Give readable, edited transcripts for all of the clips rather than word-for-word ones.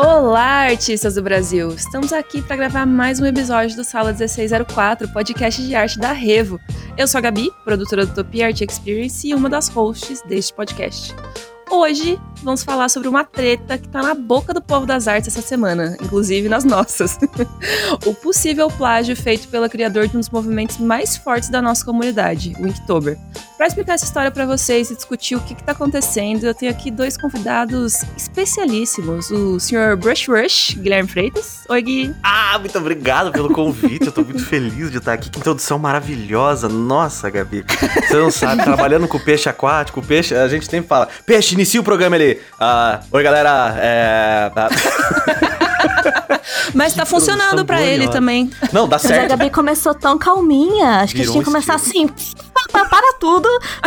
Olá, artistas do Brasil! Estamos aqui para gravar mais um episódio do Sala 1604, podcast de arte da Revo. Eu sou a Gabi, produtora do Utopia Art Experience e uma das hosts deste podcast. Hoje vamos falar sobre uma treta que tá na boca do povo das artes essa semana, inclusive nas nossas. O possível plágio feito pelo criador de um dos movimentos mais fortes da nossa comunidade, o Inktober. Para explicar essa história para vocês e discutir o que tá acontecendo, eu tenho aqui dois convidados especialíssimos, o Sr. Brush Rush, Guilherme Freitas. Oi, Gui. Muito obrigado pelo convite, eu tô muito feliz de estar aqui. Que introdução maravilhosa, nossa, Gabi. Você não sabe, trabalhando com peixe aquático, o peixe, a gente sempre fala, peixe, inicia o programa ali. Oi, galera, Mas tá funcionando pra ele também. Não, dá certo. Mas a Gabi começou tão calminha, acho que a gente tinha que começar assim, para tudo.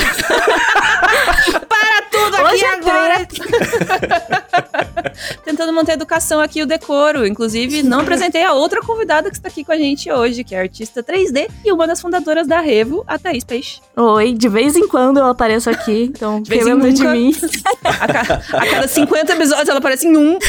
Para tudo aqui Hoje agora. Tentando manter a educação aqui, o decoro. Inclusive, não apresentei a outra convidada que está aqui com a gente hoje, que é a artista 3D e uma das fundadoras da Revo, a Thaís Peixe. Oi, de vez em quando eu apareço aqui, então lembra de mim. A cada 50 episódios ela aparece em um.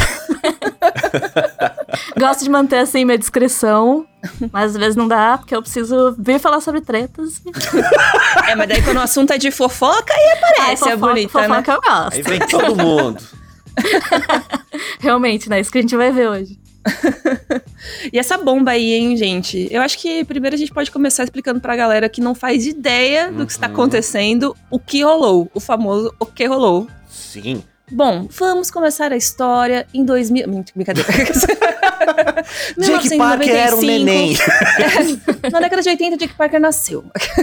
Gosto de manter assim minha discrição, mas às vezes não dá, porque eu preciso vir falar sobre tretas. Mas daí quando o assunto é de fofoca, aí aparece, é bonita, fofoca né? eu gosto. Aí vem todo mundo. Realmente, né? Isso que a gente vai ver hoje. E essa bomba aí, hein, gente? Eu acho que primeiro a gente pode começar explicando pra galera que não faz ideia do que está acontecendo, o que rolou, o famoso o que rolou. Sim. Bom, vamos começar a história em 2000... Brincadeira. Jake Parker era um neném. Na década de 80, Jake Parker nasceu.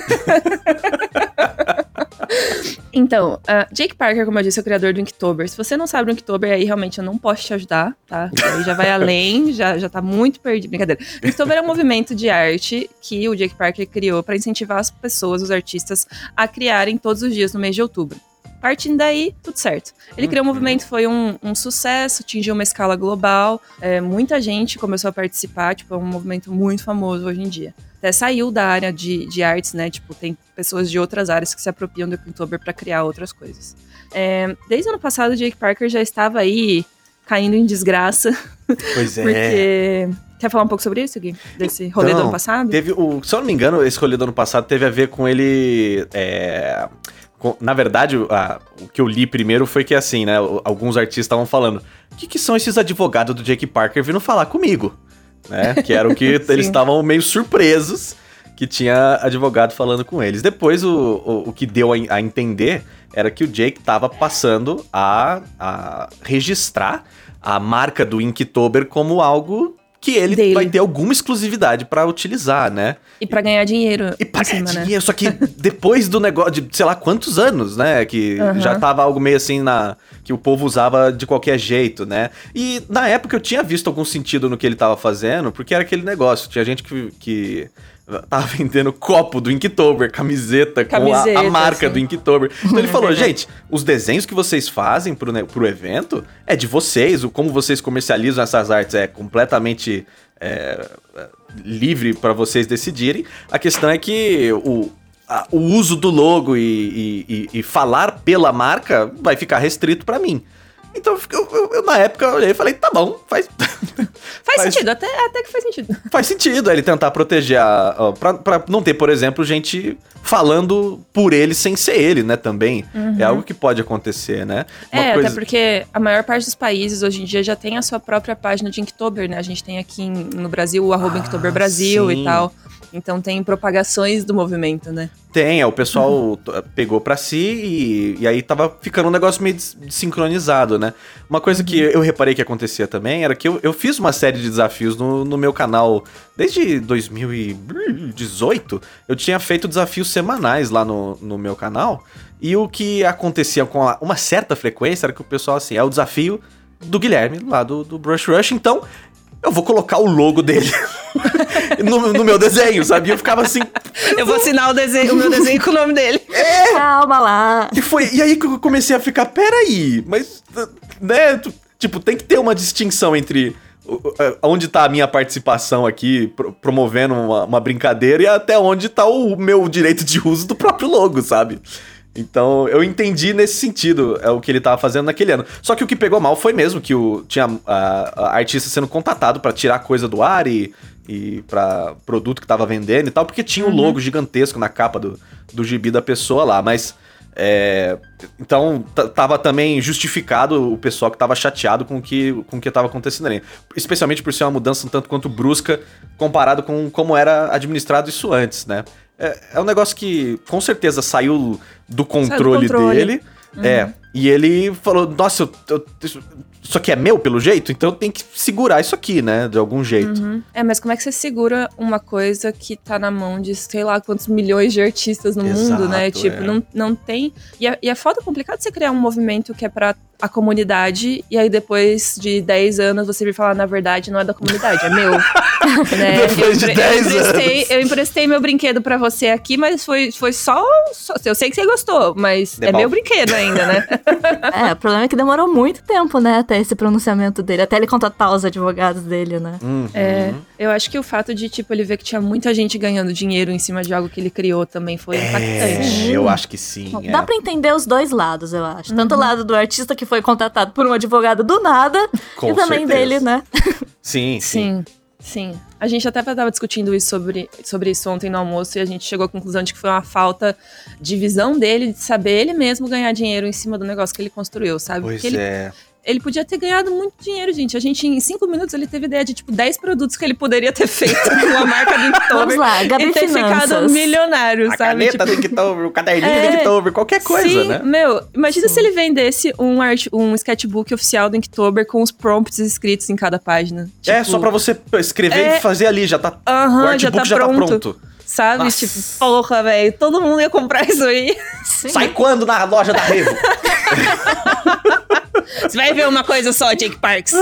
Então, Jake Parker, como eu disse, é o criador do Inktober. Se você não sabe do Inktober, aí realmente eu não posso te ajudar, tá? Aí já vai além, já tá muito perdido. Brincadeira. O Inktober é um movimento de arte que o Jake Parker criou para incentivar as pessoas, os artistas, a criarem todos os dias no mês de outubro. Partindo daí, tudo certo. Ele criou um movimento, foi um sucesso, atingiu uma escala global, muita gente começou a participar, tipo, é um movimento muito famoso hoje em dia. Até saiu da área de artes, né, tipo, tem pessoas de outras áreas que se apropriam do Inktober para criar outras coisas. Desde o ano passado, o Jake Parker já estava aí caindo em desgraça. Pois é. Porque... Quer falar um pouco sobre isso, Gui? Desse rolê do ano passado? Se eu não me engano, esse rolê do ano passado teve a ver com ele... Na verdade, o que eu li primeiro foi que, assim, né, alguns artistas estavam falando, o que são esses advogados do Jake Parker vindo falar comigo? Né? Que era o que eles estavam meio surpresos que tinha advogado falando com eles. Depois, o que deu a entender era que o Jake estava passando a registrar a marca do Inktober como algo que ele dele. Vai ter alguma exclusividade pra utilizar, né? E pra ganhar dinheiro. E pra ganhar dinheiro, só que depois do negócio de, sei lá, quantos anos, né? Que já tava algo meio assim que o povo usava de qualquer jeito, né? E na época eu tinha visto algum sentido no que ele tava fazendo, porque era aquele negócio. Tinha gente que tava vendendo copo do Inktober, camiseta com a marca do Inktober. Então ele falou, gente, os desenhos que vocês fazem pro evento é de vocês, como vocês comercializam essas artes é completamente livre para vocês decidirem. A questão é que o uso do logo e falar pela marca vai ficar restrito para mim. Então, eu na época, olhei e falei, tá bom, faz sentido, até que faz sentido. Faz sentido ele tentar proteger pra não ter, por exemplo, gente falando por ele sem ser ele, né, também. É algo que pode acontecer, né? Até porque a maior parte dos países hoje em dia já tem a sua própria página de Inktober, né? A gente tem aqui no Brasil o @Inktober Brasil e tal. Então tem propagações do movimento, né? Tem, o pessoal pegou pra si e aí tava ficando um negócio meio desincronizado, né? Uma coisa que eu reparei que acontecia também era que eu fiz uma série de desafios no meu canal desde 2018. Eu tinha feito desafios semanais lá no meu canal e o que acontecia com uma certa frequência era que o pessoal, assim, é o desafio do Guilherme lá do Brush Rush, então eu vou colocar o logo dele no meu desenho, sabe? Eu ficava assim... Eu vou assinar o meu desenho com o nome dele. Calma lá. E aí que eu comecei a ficar, peraí, mas, né, tipo, tem que ter uma distinção entre onde tá a minha participação aqui, promovendo uma brincadeira, e até onde tá o meu direito de uso do próprio logo, sabe? Então, eu entendi nesse sentido o que ele tava fazendo naquele ano. Só que o que pegou mal foi mesmo que tinha a artista sendo contatado pra tirar coisa do ar e pra produto que tava vendendo e tal, porque tinha um logo gigantesco na capa do gibi da pessoa lá, mas... então, tava também justificado o pessoal que tava chateado com o que tava acontecendo ali. Especialmente por ser uma mudança um tanto quanto brusca comparado com como era administrado isso antes, né? É um negócio que com certeza saiu do controle dele. E ele falou, nossa, isso aqui é meu pelo jeito? Então eu tenho que segurar isso aqui, né? De algum jeito. Mas como é que você segura uma coisa que tá na mão de sei lá quantos milhões de artistas no mundo, né? Tipo, não tem... E é foda complicado você criar um movimento que é pra a comunidade, e aí depois de 10 anos você vir falar, na verdade, não é da comunidade, é meu. Né? Depois de 10 anos. Eu emprestei meu brinquedo pra você aqui, mas foi só... Eu sei que você gostou, mas é meu brinquedo ainda, né? O problema é que demorou muito tempo, né, até esse pronunciamento dele, até ele contratar os advogados dele, né? Eu acho que o fato de, tipo, ele ver que tinha muita gente ganhando dinheiro em cima de algo que ele criou também foi impactante. Eu acho que sim. Dá pra entender os dois lados, eu acho. Tanto o lado do artista que foi contratado por um advogado do nada, e também dele, né? Sim. A gente até estava discutindo isso sobre isso ontem no almoço e a gente chegou à conclusão de que foi uma falta de visão dele, de saber ele mesmo ganhar dinheiro em cima do negócio que ele construiu, sabe? Pois Porque ele podia ter ganhado muito dinheiro, gente. A gente, em 5 minutos, ele teve ideia de, tipo, 10 produtos que ele poderia ter feito com a marca do Inktober. Vamos lá, Gabi e ter ficado milionário, a sabe? caneta do Inktober, o caderninho do Inktober, qualquer coisa, né? Imagina se ele vendesse um sketchbook oficial do Inktober com os prompts escritos em cada página. Tipo, só pra você escrever e fazer ali, já tá... o artbook já tá pronto. Sabe? Nossa. Tipo, porra, velho, todo mundo ia comprar isso aí. Sim. Sai quando na loja da Revo? Você vai ver uma coisa só, Jake Parks.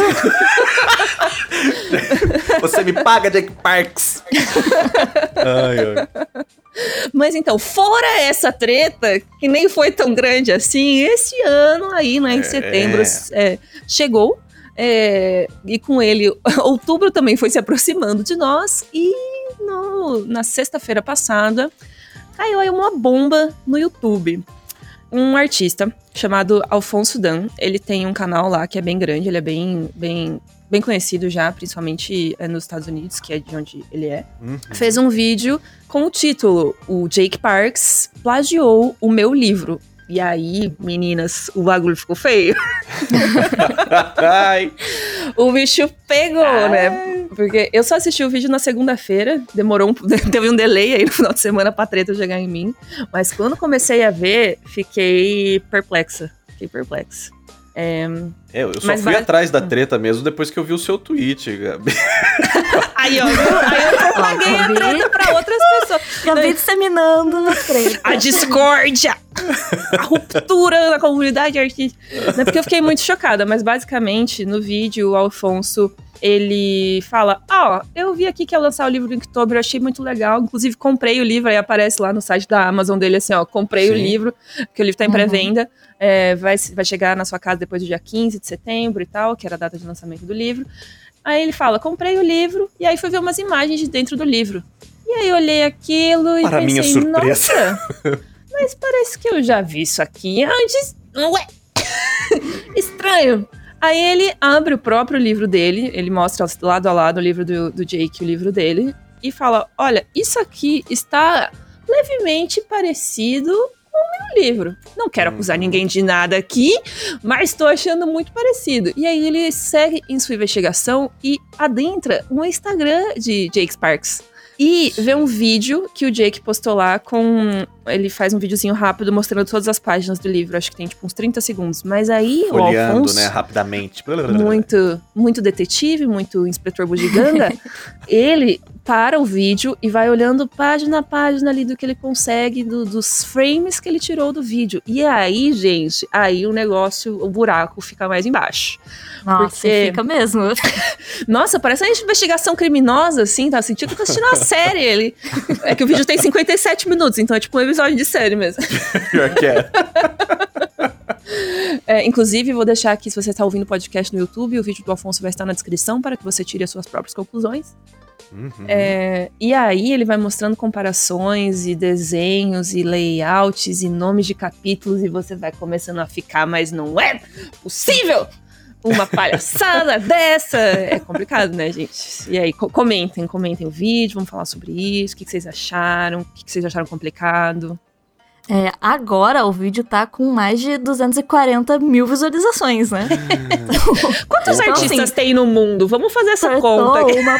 Você me paga, Jake Parks. Ai. Mas então, fora essa treta, que nem foi tão grande assim, esse ano aí, né, em setembro, chegou. E com ele, outubro também foi se aproximando de nós. E na sexta-feira passada, caiu aí uma bomba no YouTube. Um artista chamado Alfonso Dan, ele tem um canal lá que é bem grande, ele é bem conhecido já, principalmente nos Estados Unidos, que é de onde ele é. Fez um vídeo com o título, o Jake Parks plagiou o meu livro. E aí, meninas, o bagulho ficou feio. O bicho pegou, né? Porque eu só assisti o vídeo na segunda-feira, teve um delay aí no final de semana pra treta chegar em mim. Mas quando comecei a ver, fiquei perplexa. Eu só fui atrás da treta mesmo depois que eu vi o seu tweet, Gabi. Aí eu propaguei a treta pra outras pessoas. Gabi disseminando a treta. A discórdia! A ruptura na comunidade artística. Não é porque eu fiquei muito chocada, mas basicamente, no vídeo, o Alfonso, ele fala, eu vi aqui que ia lançar o livro do Inktober, eu achei muito legal, inclusive comprei o livro, aí aparece lá no site da Amazon dele assim, comprei o livro, porque o livro tá em pré-venda, vai chegar na sua casa depois do dia 15 de setembro e tal, que era a data de lançamento do livro. Aí ele fala, comprei o livro, e aí fui ver umas imagens de dentro do livro. E aí eu olhei aquilo e para pensei, minha surpresa. nossa, mas parece que eu já vi isso aqui antes. Ué, estranho. Aí ele abre o próprio livro dele, ele mostra lado a lado o livro do Jake e o livro dele, e fala, olha, isso aqui está levemente parecido com o meu livro. Não quero acusar ninguém de nada aqui, mas estou achando muito parecido. E aí ele segue em sua investigação e adentra no Instagram de Jake Parks. E vê um vídeo que o Jake postou lá ele faz um videozinho rápido mostrando todas as páginas do livro. Acho que tem tipo uns 30 segundos. Mas aí folheando, o Alfonso, né, rapidamente. Muito detetive, muito inspetor bugiganga. Ele para o vídeo e vai olhando página a página ali do que ele consegue, dos frames que ele tirou do vídeo. E aí, gente, o buraco fica mais embaixo. Nossa, fica mesmo. Nossa, parece uma investigação criminosa, assim, tá sentindo que tá assistindo uma série. É que o vídeo tem 57 minutos, então é tipo um episódio de série mesmo. Pior que inclusive, vou deixar aqui, se você está ouvindo o podcast no YouTube, o vídeo do Alfonso vai estar na descrição para que você tire as suas próprias conclusões. E aí ele vai mostrando comparações e desenhos e layouts e nomes de capítulos e você vai começando a ficar, mas não é possível uma palhaçada dessa. É complicado, né, gente? E aí, comentem o vídeo, vamos falar sobre isso, o que vocês acharam, o que vocês acharam complicado. Agora o vídeo tá com mais de 240 mil visualizações, né? Quantos artistas tem no mundo? Vamos fazer essa conta aqui. Uma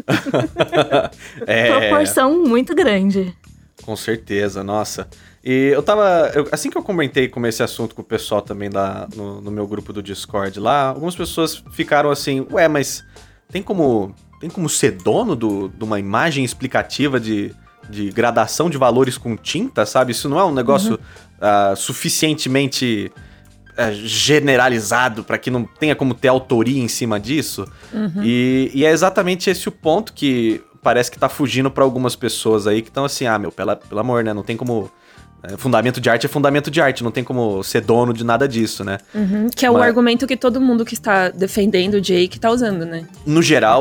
proporção muito grande. Com certeza, nossa. E assim que eu comentei com esse assunto com o pessoal também lá no meu grupo do Discord lá, algumas pessoas ficaram assim, mas tem como ser dono de uma imagem explicativa de gradação de valores com tinta, sabe? Isso não é um negócio suficientemente generalizado para que não tenha como ter autoria em cima disso. E é exatamente esse o ponto que parece que tá fugindo para algumas pessoas aí que estão assim, pelo amor, né? Não tem como... fundamento de arte é fundamento de arte, não tem como ser dono de nada disso, né? Que é o argumento que todo mundo que está defendendo o Jake tá usando, né? No geral,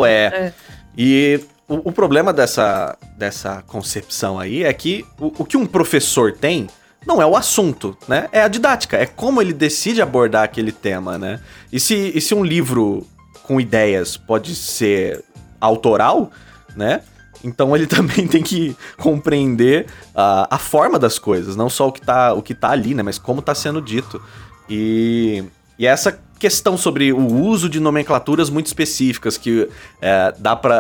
E... O problema dessa concepção aí é que o que um professor tem não é o assunto, né? É a didática, é como ele decide abordar aquele tema, né? E se um livro com ideias pode ser autoral, né? Então ele também tem que compreender a forma das coisas, não só o que tá ali, né? Mas como tá sendo dito. E essa questão sobre o uso de nomenclaturas muito específicas que dá pra...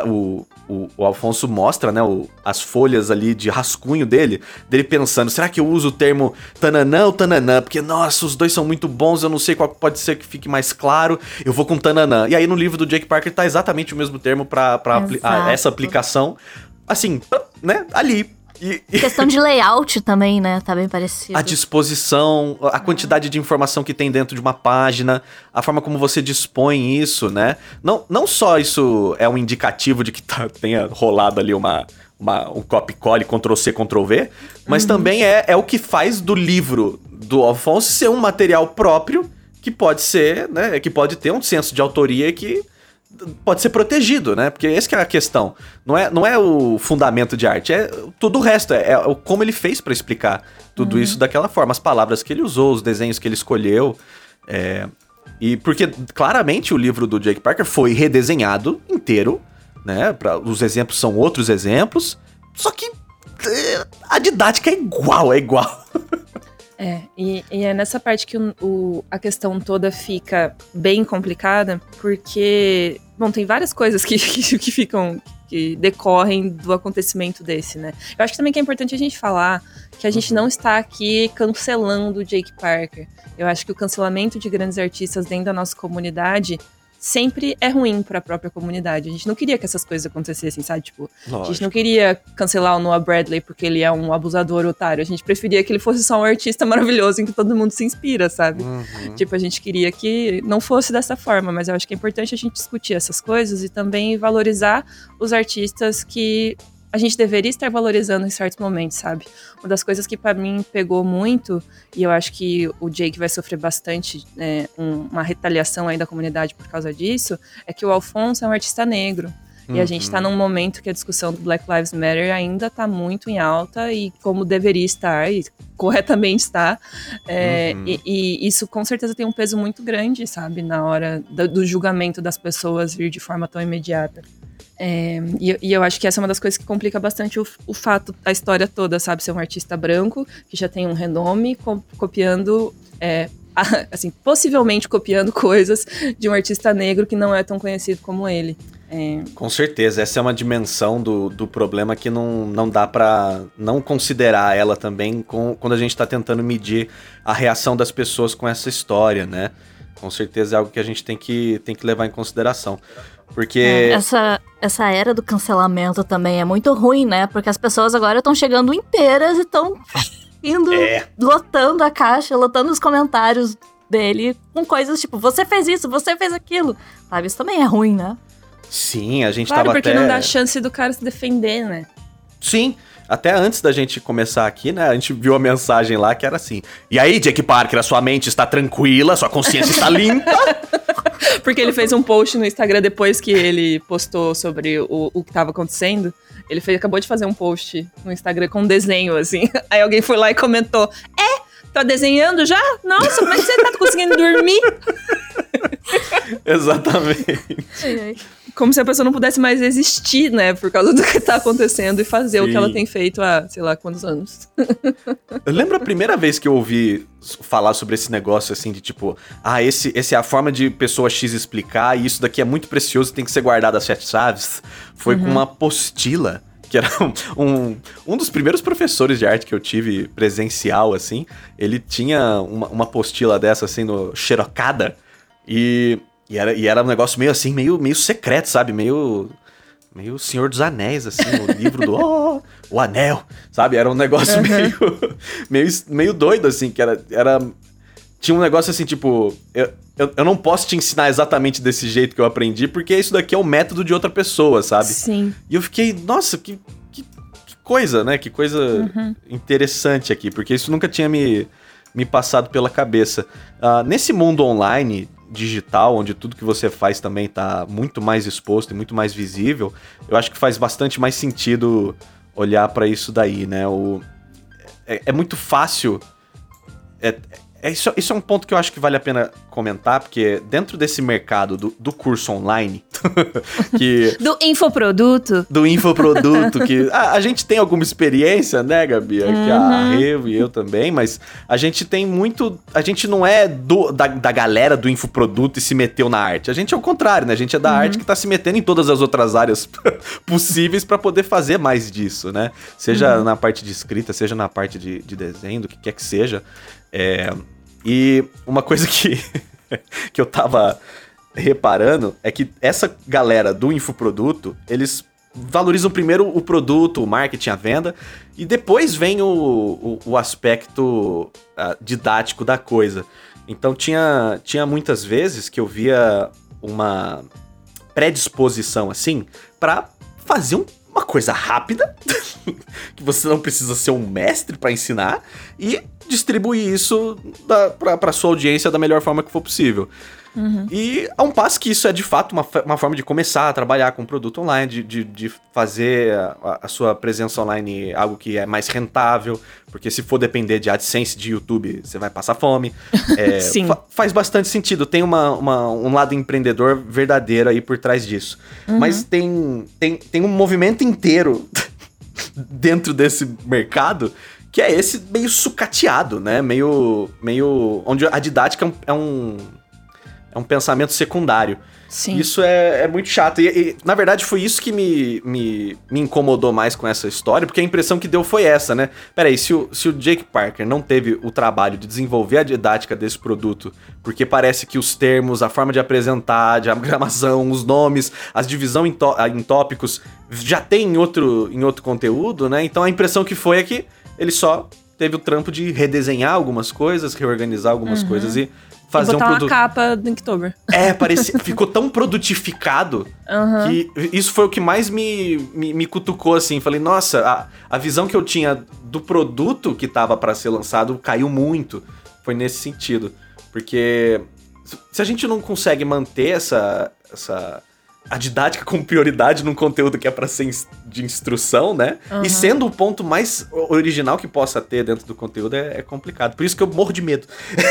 O Alfonso mostra, né, as folhas ali de rascunho dele pensando, será que eu uso o termo tananã ou tananã? Porque, nossa, os dois são muito bons, eu não sei qual pode ser que fique mais claro, eu vou com tananã. E aí no livro do Jake Parker tá exatamente o mesmo termo pra essa aplicação, assim, né, ali. Questão de layout também, né? Tá bem parecido. A disposição, a quantidade de informação que tem dentro de uma página, a forma como você dispõe isso, né? Não só isso é um indicativo de que tenha rolado ali um copy-colle, Ctrl-C, Ctrl-V, mas também é o que faz do livro do Alfonso ser um material próprio que pode ser, né? Que pode ter um senso de autoria que pode ser protegido, né? Porque essa que é a questão. Não é o fundamento de arte, é tudo o resto. É como ele fez pra explicar tudo isso daquela forma. As palavras que ele usou, os desenhos que ele escolheu. E porque, claramente, o livro do Jake Parker foi redesenhado inteiro, né? Os exemplos são outros exemplos. Só que a didática é igual. E é nessa parte que a questão toda fica bem complicada, porque, bom, tem várias coisas que decorrem do acontecimento desse, né? Eu acho também que é importante a gente falar que a gente não está aqui cancelando o Jake Parker. Eu acho que o cancelamento de grandes artistas dentro da nossa comunidade sempre é ruim para a própria comunidade. A gente não queria que essas coisas acontecessem, sabe? Tipo, a gente não queria cancelar o Noah Bradley porque ele é um abusador otário. A gente preferia que ele fosse só um artista maravilhoso em que todo mundo se inspira, sabe? Tipo, a gente queria que não fosse dessa forma, mas eu acho que é importante a gente discutir essas coisas e também valorizar os artistas que a gente deveria estar valorizando em certos momentos, sabe? Uma das coisas que pra mim pegou muito, e eu acho que o Jake vai sofrer bastante uma retaliação aí da comunidade por causa disso, é que o Alfonso é um artista negro. E a gente tá num momento que a discussão do Black Lives Matter ainda tá muito em alta e como deveria estar, e corretamente está. E isso com certeza tem um peso muito grande, sabe? Na hora do julgamento das pessoas vir de forma tão imediata. E eu acho que essa é uma das coisas que complica bastante o fato, a história toda, sabe? Ser um artista branco, que já tem um renome, copiando... assim, possivelmente copiando coisas de um artista negro que não é tão conhecido como ele. Com certeza, essa é uma dimensão do problema que não dá pra não considerar ela também quando a gente tá tentando medir a reação das pessoas com essa história, né? Com certeza é algo que a gente tem que levar em consideração. Porque... Essa era do cancelamento também é muito ruim, né? Porque as pessoas agora estão chegando inteiras e estão indo, lotando a caixa, lotando os comentários dele com coisas tipo, você fez isso, você fez aquilo. Sabe, isso também é ruim, né? Sim, a gente claro, tava porque não dá chance do cara se defender, né? Sim, até antes da gente começar aqui, né, a gente viu a mensagem lá que era assim: e aí, Jake Parker, a sua mente está tranquila, sua consciência está limpa? Porque ele fez um post no Instagram depois que ele postou sobre o que tava acontecendo. Ele acabou de fazer um post no Instagram com um desenho, assim. Aí alguém foi lá e comentou: tá desenhando já? Nossa, como é que você tá conseguindo dormir? Exatamente. Como se a pessoa não pudesse mais existir, né? Por causa do que tá acontecendo e fazer o que ela tem feito há, sei lá, quantos anos. Eu lembro a primeira vez que eu ouvi falar sobre esse negócio, assim, de tipo... esse é a forma de pessoa X explicar e isso daqui é muito precioso e tem que ser guardado às 7 chaves. Foi com uma apostila, que era um dos primeiros professores de arte que eu tive presencial, assim. Ele tinha uma apostila dessa, assim, xerocada. E era um negócio meio assim, meio secreto, sabe? Meio Senhor dos Anéis, assim, o livro do o Anel, sabe? Era um negócio meio doido, assim, que era... Tinha um negócio assim, tipo... Eu não posso te ensinar exatamente desse jeito que eu aprendi, porque isso daqui é o método de outra pessoa, sabe? Sim. E eu fiquei, nossa, que coisa, né? Que coisa interessante aqui, porque isso nunca tinha me passado pela cabeça. Nesse mundo online, digital, onde tudo que você faz também tá muito mais exposto e muito mais visível, eu acho que faz bastante mais sentido olhar pra isso daí, né? É muito fácil... Isso é um ponto que eu acho que vale a pena comentar, porque dentro desse mercado do curso online... do infoproduto. Do infoproduto, que a gente tem alguma experiência, né, Gabi? Que a Revo e eu também, mas a gente tem muito... A gente não é da galera do infoproduto e se meteu na arte. A gente é o contrário, né? A gente é da arte que tá se metendo em todas as outras áreas possíveis para poder fazer mais disso, né? Seja na parte de escrita, seja na parte de desenho, do que quer que seja. E uma coisa que eu tava reparando é que essa galera do infoproduto, eles valorizam primeiro o produto, o marketing, a venda, e depois vem o aspecto didático da coisa. Então tinha muitas vezes que eu via uma predisposição assim pra fazer uma coisa rápida, que você não precisa ser um mestre pra ensinar, e distribuir isso pra sua audiência da melhor forma que for possível. E a um passo que isso é de fato uma forma de começar a trabalhar com produto online, de fazer a sua presença online algo que é mais rentável, porque se for depender de AdSense, de YouTube, você vai passar fome. Sim. Faz bastante sentido, tem um lado empreendedor verdadeiro aí por trás disso. Mas tem um movimento inteiro dentro desse mercado que é esse meio sucateado, né? Meio onde a didática é um pensamento secundário. Sim. Isso é muito chato. E, na verdade, foi isso que me incomodou mais com essa história, porque a impressão que deu foi essa, né? Peraí, se o Jake Parker não teve o trabalho de desenvolver a didática desse produto, porque parece que os termos, a forma de apresentar, a diagramação, os nomes, as divisão em tópicos, já tem em outro conteúdo, né? Então a impressão que foi é que ele só teve o trampo de redesenhar algumas coisas, reorganizar algumas coisas e fazer botar um produto. uma capa do Inktober. Ficou tão produtificado que isso foi o que mais me cutucou, assim. Falei, nossa, a visão que eu tinha do produto que tava pra ser lançado caiu muito. Foi nesse sentido. Porque se a gente não consegue manter a didática como prioridade num conteúdo que é pra ser de instrução, né? E sendo o ponto mais original que possa ter dentro do conteúdo é complicado. Por isso que eu morro de medo.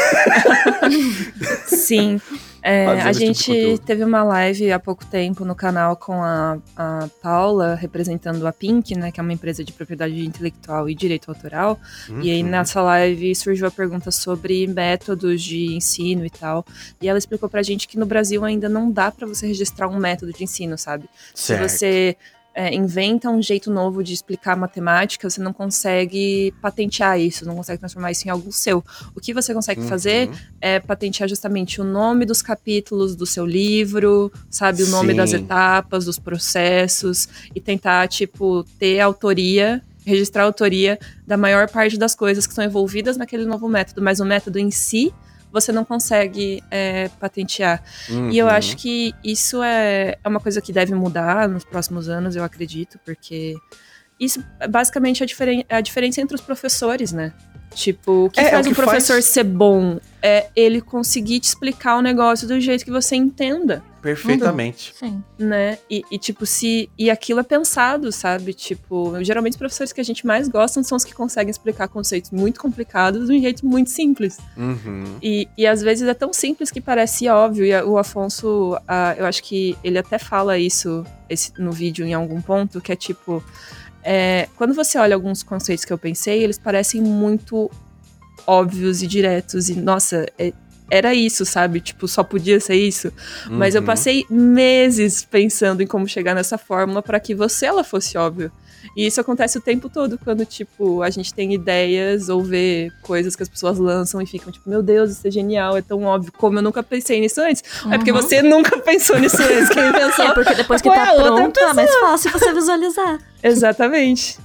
Sim. A gente teve uma live há pouco tempo no canal com a Paula, representando a Pink, né? Que é uma empresa de propriedade intelectual e direito autoral. E aí nessa live surgiu a pergunta sobre métodos de ensino e tal. E ela explicou pra gente que no Brasil ainda não dá pra você registrar um método de ensino, sabe? Certo. Se você inventa um jeito novo de explicar matemática, você não consegue patentear isso, não consegue transformar isso em algo seu. O que você consegue fazer é patentear justamente o nome dos capítulos do seu livro, sabe? O nome das etapas, dos processos, e tentar, tipo, ter autoria, registrar a autoria da maior parte das coisas que estão envolvidas naquele novo método, mas o método em si você não consegue patentear. E eu acho que isso é uma coisa que deve mudar nos próximos anos, eu acredito, porque isso basicamente é a diferença entre os professores, né? Tipo, o que faz um professor ser bom é ele conseguir te explicar o negócio do jeito que você entenda. Perfeitamente. Sim. Né? E tipo, e aquilo é pensado, sabe? Tipo, geralmente os professores que a gente mais gosta são os que conseguem explicar conceitos muito complicados de um jeito muito simples. Uhum. E às vezes é tão simples que parece óbvio. E o Afonso, eu acho que ele até fala isso no vídeo em algum ponto, que é tipo... quando você olha alguns conceitos que eu pensei, eles parecem muito óbvios e diretos. E, nossa, era isso, sabe? Tipo, só podia ser isso. Uhum. Mas eu passei meses pensando em como chegar nessa fórmula para que ela fosse óbvio. E isso acontece o tempo todo, quando, tipo, a gente tem ideias ou vê coisas que as pessoas lançam e ficam, tipo, meu Deus, isso é genial, é tão óbvio, como eu nunca pensei nisso antes. É porque você nunca pensou nisso antes. Quem pensou? Porque depois que tá pronto, é mais fácil você visualizar. Exatamente.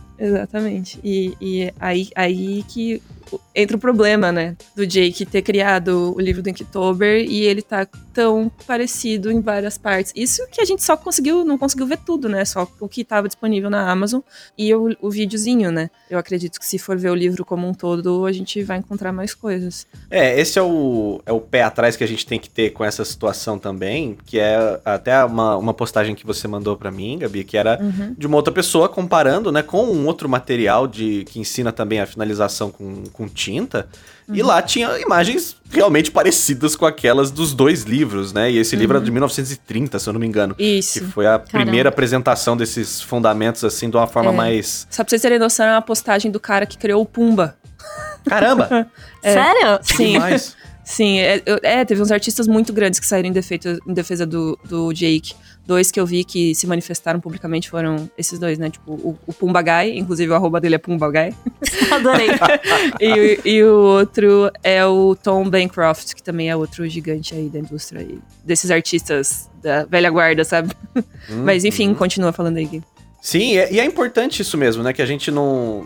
E aí que entra o problema, né? Do Jake ter criado o livro do Inktober e ele tá tão parecido em várias partes. Isso que a gente só não conseguiu ver tudo, né? Só o que tava disponível na Amazon e o videozinho, né? Eu acredito que se for ver o livro como um todo, a gente vai encontrar mais coisas. Esse é o pé atrás que a gente tem que ter com essa situação também, que é até uma postagem que você mandou pra mim, Gabi, que era de uma outra pessoa comparando, né, com um outro material que ensina também a finalização com tinta, e lá tinha imagens realmente parecidas com aquelas dos dois livros, né? E esse livro era de 1930, se eu não me engano. Isso. Que foi a primeira apresentação desses fundamentos, assim, de uma forma mais... Só pra vocês terem noção, é uma postagem do cara que criou o Pumba. Caramba! Sério? Sim. Demais. Sim, teve uns artistas muito grandes que saíram em defesa do Jake. 2 que eu vi que se manifestaram publicamente foram esses 2, né? Tipo, o Pumbagai, inclusive o arroba dele é Pumbagai. Adorei. e o outro é o Tom Bancroft, que também é outro gigante aí da indústria, aí, desses artistas da velha guarda, sabe? Mas enfim, continua falando aí, Gui. Sim, e é importante isso mesmo, né? Que a gente não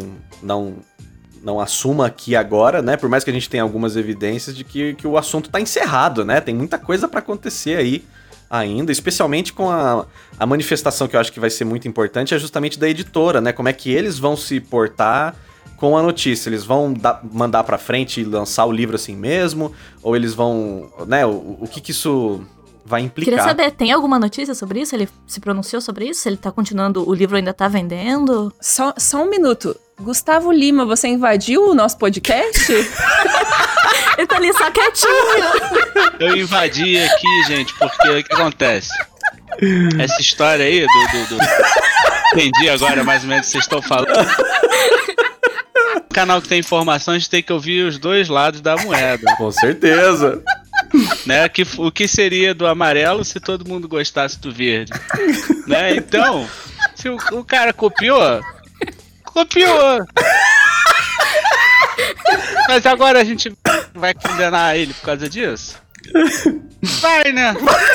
assuma aqui agora, né? Por mais que a gente tenha algumas evidências de que o assunto tá encerrado, né? Tem muita coisa pra acontecer aí ainda, especialmente com a manifestação que eu acho que vai ser muito importante, é justamente da editora, né? Como é que eles vão se portar com a notícia? Eles vão mandar pra frente e lançar o livro assim mesmo? Ou eles vão, né? O que isso vai implicar? Queria saber, tem alguma notícia sobre isso? Ele se pronunciou sobre isso? Ele tá continuando, o livro ainda tá vendendo? Só um minuto. Gustavo Lima, você invadiu o nosso podcast? Ele tá ali só quietinho. Eu invadi aqui, gente, porque o que acontece? Essa história aí do... Entendi agora mais ou menos o que vocês estão falando. No canal que tem informação, a gente tem que ouvir os dois lados da moeda. Com certeza. Né? O que seria do amarelo se todo mundo gostasse do verde? Né? Então, se o cara copiou. Mas agora a gente vai condenar ele por causa disso? Vai, né?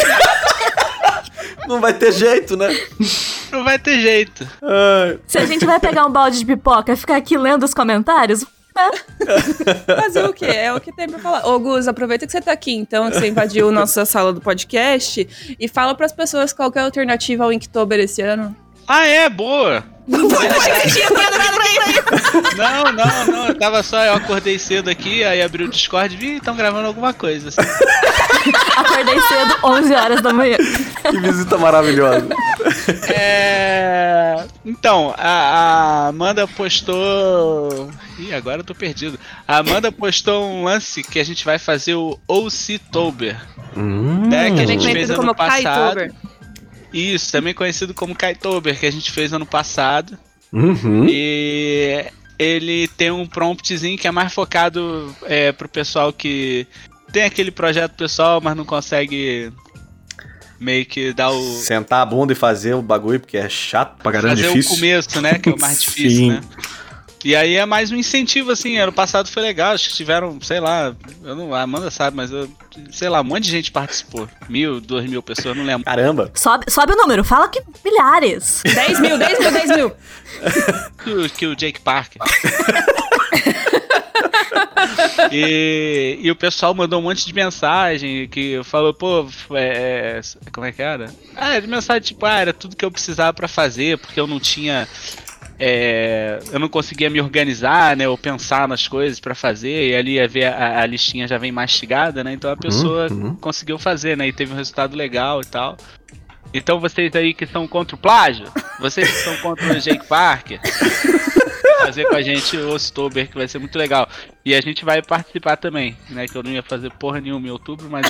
Não vai ter jeito, né? Não vai ter jeito. Se a gente vai pegar um balde de pipoca e ficar aqui lendo os comentários... Fazer o quê? É o que tem pra falar. Ô, Gus, aproveita que você tá aqui, então, que você invadiu nossa sala do podcast e fala pras pessoas qual que é a alternativa ao Inktober esse ano. Ah, é? Boa! Não, eu acordei cedo aqui, aí abri o Discord e vi, estão gravando alguma coisa. Assim. Acordei cedo, 11 horas da manhã. Que visita maravilhosa. Então, a Amanda postou... Ih, agora eu tô perdido. A Amanda postou um lance que a gente vai fazer o OC-tober. Né, que a gente fez ano passado. Kaitober. Isso, também conhecido como Kaitober, que a gente fez ano passado. E ele tem um promptzinho que é mais focado pro pessoal que tem aquele projeto pessoal, mas não consegue meio que dar o... sentar a bunda e fazer o bagulho, porque é chato pra caramba, fazer difícil. O começo, né, que é o mais difícil, né? E aí é mais um incentivo, assim, ano passado foi legal, acho que tiveram, sei lá, a Amanda sabe, mas sei lá, um monte de gente participou. 1.000, 2.000 pessoas, não lembro. Caramba! Sobe o número, fala que milhares. 10 mil. Que o Jake Parker. E o pessoal mandou um monte de mensagem que falou, pô, como é que era? De mensagem tipo, era tudo que eu precisava pra fazer, porque eu não tinha eu não conseguia me organizar, né, ou pensar nas coisas pra fazer, e ali a listinha já vem mastigada, né, então a pessoa conseguiu fazer, né, e teve um resultado legal e tal. Então vocês aí que são contra o plágio, vocês que são contra o Jake Parker, fazer com a gente o October, que vai ser muito legal. E a gente vai participar também, né, que eu não ia fazer porra nenhuma em outubro, mas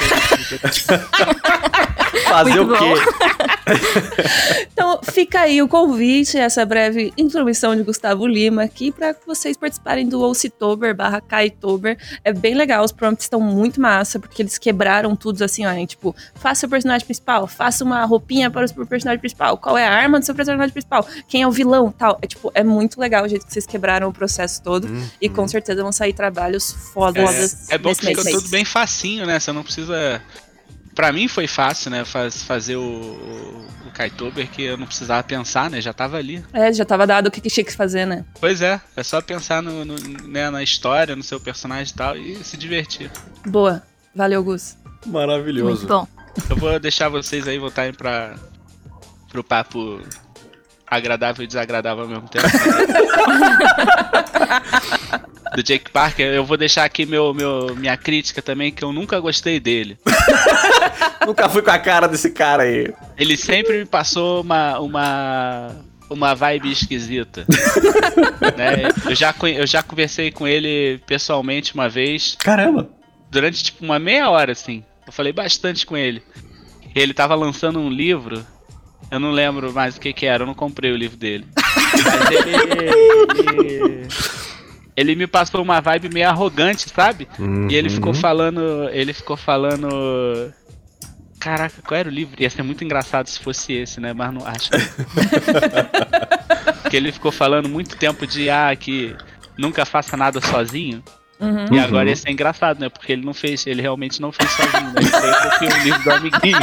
fazer muito o quê? Então fica aí o convite, essa breve introdução de Gustavo Lima aqui para vocês participarem do October/Kaitober. É bem legal, os prompts estão muito massa, porque eles quebraram tudo assim, ó, tipo, faça o personagem principal, faça uma roupinha para o personagem principal, qual é a arma do seu personagem principal, quem é o vilão, tal. É muito legal o jeito que vocês quebraram o processo todo e com certeza vão sair trabalhos fodas. É bom que fica tudo bem facinho, né? Você não precisa... Pra mim foi fácil, né? Fazer o Kaitober, que eu não precisava pensar, né? Já tava ali. Já tava dado o que tinha que fazer, né? Pois é só pensar né, na história, no seu personagem e tal, e se divertir. Boa. Valeu, Gus. Maravilhoso. Muito bom. Eu vou deixar vocês aí voltarem pro papo agradável e desagradável ao mesmo tempo. Do Jake Parker, eu vou deixar aqui minha crítica também, que eu nunca gostei dele. Nunca fui com a cara desse cara aí. Ele sempre me passou uma vibe esquisita. Né? Eu já conversei com ele pessoalmente uma vez. Caramba! Durante tipo uma meia hora, assim. Eu falei bastante com ele. Ele tava lançando um livro. Eu não lembro mais o que era, eu não comprei o livro dele. Mas ele me passou uma vibe meio arrogante, sabe? E ele ficou falando... Caraca, qual era o livro? Ia ser muito engraçado se fosse esse, né? Mas não acho. Porque ele ficou falando muito tempo de que nunca faça nada sozinho. E agora ia ser engraçado, né? Porque ele realmente não fez sozinho, né? Isso aí foi o livro do amiguinho.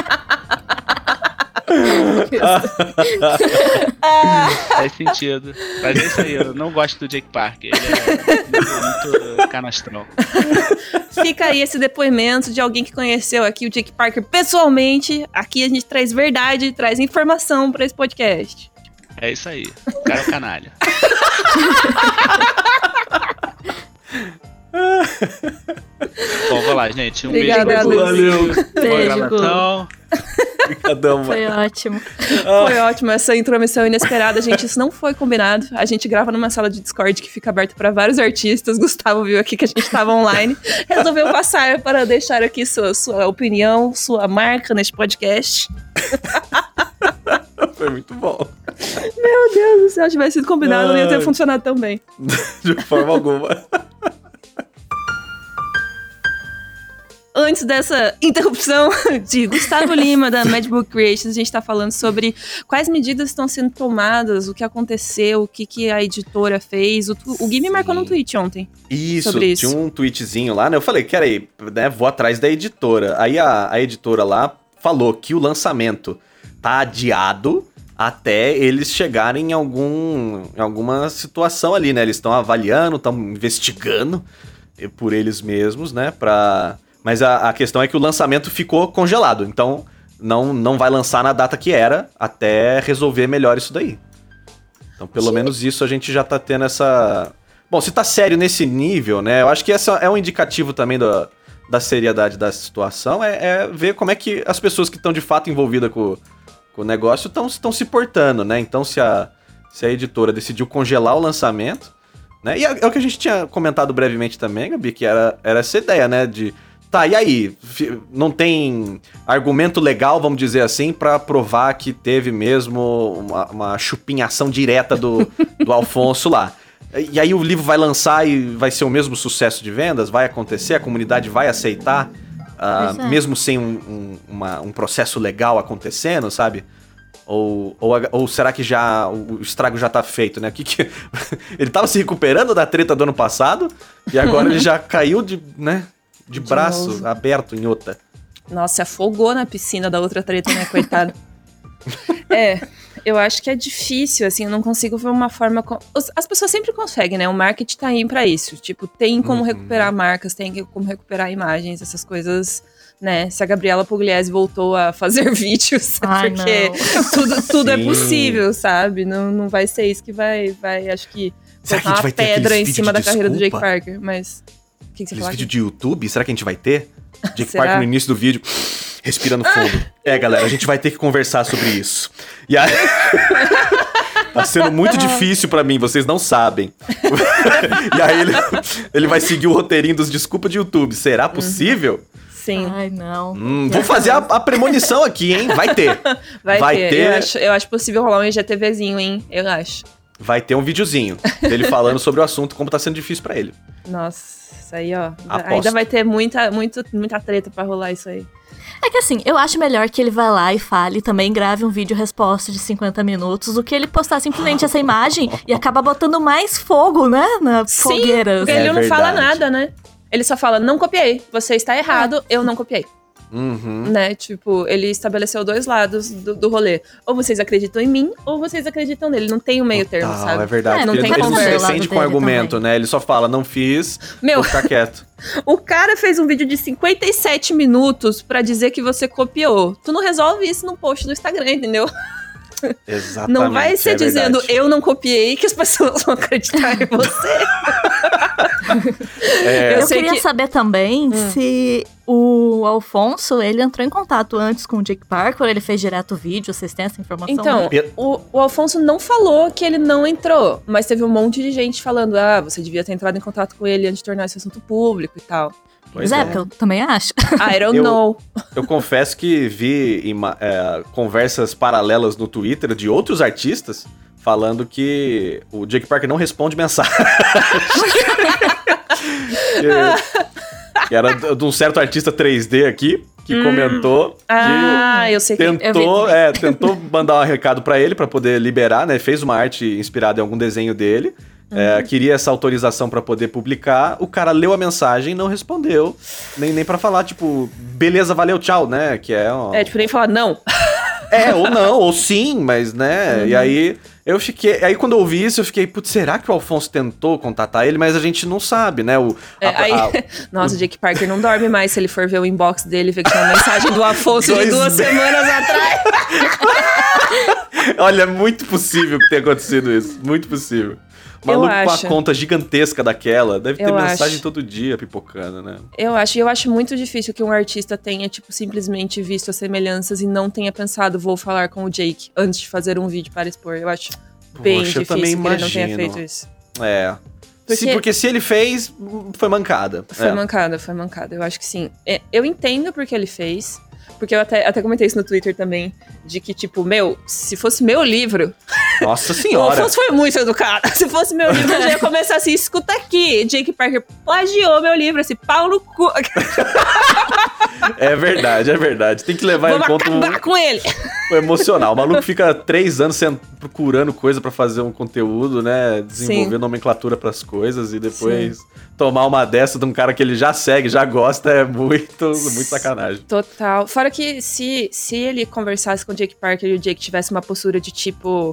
Faz sentido. Mas é isso aí, eu não gosto do Jake Parker. Ele é muito canastrão. Fica aí esse depoimento de alguém que conheceu aqui o Jake Parker pessoalmente. Aqui a gente traz verdade, traz informação pra esse podcast. É isso aí, o cara é um canalha. Bom, vamos lá, gente. Um beijo pra vocês. Valeu. Boa gravação. Obrigadão, mano. Foi ótimo. Foi ótimo essa intromissão inesperada, gente. Isso não foi combinado. A gente grava numa sala de Discord que fica aberta para vários artistas. Gustavo viu aqui que a gente estava online. Resolveu passar para deixar aqui sua opinião, sua marca neste podcast. Foi muito bom. Meu Deus do céu, se tivesse sido combinado, não ia ter funcionado tão bem. De forma alguma. Antes dessa interrupção de Gustavo Lima, da Madbook Creations, a gente está falando sobre quais medidas estão sendo tomadas, o que aconteceu, o que a editora fez. O Gui me marcou num tweet ontem. Isso, sobre isso. Tinha um tweetzinho lá, né? Eu falei, peraí, né, vou atrás da editora. Aí a editora lá falou que o lançamento tá adiado até eles chegarem em alguma situação ali, né? Eles estão avaliando, estão investigando por eles mesmos, né? Mas a questão é que o lançamento ficou congelado, então não vai lançar na data que era até resolver melhor isso daí. Então pelo menos isso a gente já tá tendo essa... Bom, se tá sério nesse nível, né, eu acho que essa é um indicativo também da seriedade da situação, é ver como é que as pessoas que estão de fato envolvidas com o negócio estão se portando, né? Então se a editora decidiu congelar o lançamento, né, e é o que a gente tinha comentado brevemente também, Gabi, que era essa ideia, né, de... Tá, e aí? Não tem argumento legal, vamos dizer assim, pra provar que teve mesmo uma chupinhação direta do Alfonso lá. E aí o livro vai lançar e vai ser o mesmo sucesso de vendas? Vai acontecer? A comunidade vai aceitar? Mesmo sem um processo legal acontecendo, sabe? Ou será que já o estrago já tá feito, né? Ele tava se recuperando da treta do ano passado e agora ele já caiu de braço novo. Aberto em outra. Nossa, se afogou na piscina da outra treta, né, coitado. Eu acho que é difícil, assim, eu não consigo ver uma forma... As pessoas sempre conseguem, né? O marketing tá aí pra isso. Tipo, tem como recuperar marcas, tem como recuperar imagens, essas coisas, né? Se a Gabriela Pugliese voltou a fazer vídeos, porque tudo é possível, sabe? Não vai ser isso que vai acho que... Será que a gente vai ter pedra em cima da carreira do Jake desculpa? Parker, mas... O que você Aqueles fala? vídeos de YouTube, será que a gente vai ter? Jake Será? Parker no início do vídeo, respirando fundo. Galera, a gente vai ter que conversar sobre isso. E aí... Tá sendo muito difícil pra mim, vocês não sabem. E aí ele vai seguir o roteirinho dos desculpas de YouTube. Será possível? Sim. Ai, não. Vou fazer a premonição aqui, hein? Vai ter. Vai ter. Eu acho possível rolar um IGTVzinho, hein? Eu acho. Vai ter um videozinho dele falando sobre o assunto, como tá sendo difícil pra ele. Nossa, isso aí, ó. Aposto. Ainda vai ter muita treta pra rolar isso aí. É que assim, eu acho melhor que ele vá lá e fale, também grave um vídeo resposta de 50 minutos, do que ele postar simplesmente essa imagem e acabar botando mais fogo, né, na fogueira. Porque ele não fala nada, né? Ele só fala, não copiei, você está errado, eu não copiei. Né, tipo, ele estabeleceu dois lados do rolê. Ou vocês acreditam em mim, ou vocês acreditam nele. Não tem um meio termo, sabe? É verdade. Não tem ele como não se ver. defende com argumento, também, né? Ele só fala, não fiz, vou ficar quieto. O cara fez um vídeo de 57 minutos pra dizer que você copiou. Tu não resolve isso num post do Instagram, entendeu? Exatamente. Não vai ser dizendo, eu não copiei, que as pessoas vão acreditar em você. Eu queria saber também se o Alfonso, ele entrou em contato antes com o Jake Parker, ou ele fez direto vídeo, vocês têm essa informação? Então, o Alfonso não falou que ele não entrou, mas teve um monte de gente falando, você devia ter entrado em contato com ele antes de tornar esse assunto público e tal. Pois é, porque eu também acho. I don't know. Eu confesso que vi conversas paralelas no Twitter de outros artistas falando que o Jake Parker não responde mensagem. que era de um certo artista 3D aqui, que comentou que eu sei tentou mandar um recado pra ele pra poder liberar, né? Fez uma arte inspirada em algum desenho dele. Queria essa autorização pra poder publicar. O cara leu a mensagem e não respondeu. Nem pra falar, tipo, beleza, valeu, tchau, né? Que é tipo, nem falar não. Ou não, ou sim, mas, né? E aí eu fiquei. Aí quando eu ouvi isso, eu fiquei, putz, será que o Alfonso tentou contatar ele? Mas a gente não sabe, né? Nossa, o Jake Parker não dorme mais se ele for ver o inbox dele e ver que tem uma mensagem do Afonso de 2 semanas atrás. Olha, é muito possível que tenha acontecido isso. Muito possível. O maluco com a conta gigantesca daquela, deve ter mensagem todo dia pipocando, né? Eu acho muito difícil que um artista tenha, tipo, simplesmente visto as semelhanças e não tenha pensado, vou falar com o Jake antes de fazer um vídeo para expor. Eu acho bem difícil que ele não tenha feito isso. Porque se ele fez, foi mancada. Foi mancada. Eu acho que sim. Eu entendo porque ele fez. Porque eu até comentei isso no Twitter também, de que, tipo, se fosse meu livro... Nossa senhora! O Alfonso foi muito educado. Se fosse meu livro, eu já ia começar assim, escuta aqui, Jake Parker plagiou meu livro, esse pau no cu. É verdade. Tem que levar em conta acabar com ele. O emocional. O maluco fica 3 anos procurando coisa pra fazer um conteúdo, né? Desenvolver nomenclatura pras coisas e depois tomar uma dessa de um cara que ele já segue, já gosta, é muito sacanagem. Total. Fora que se ele conversasse com o Jake Parker e o Jake tivesse uma postura de tipo...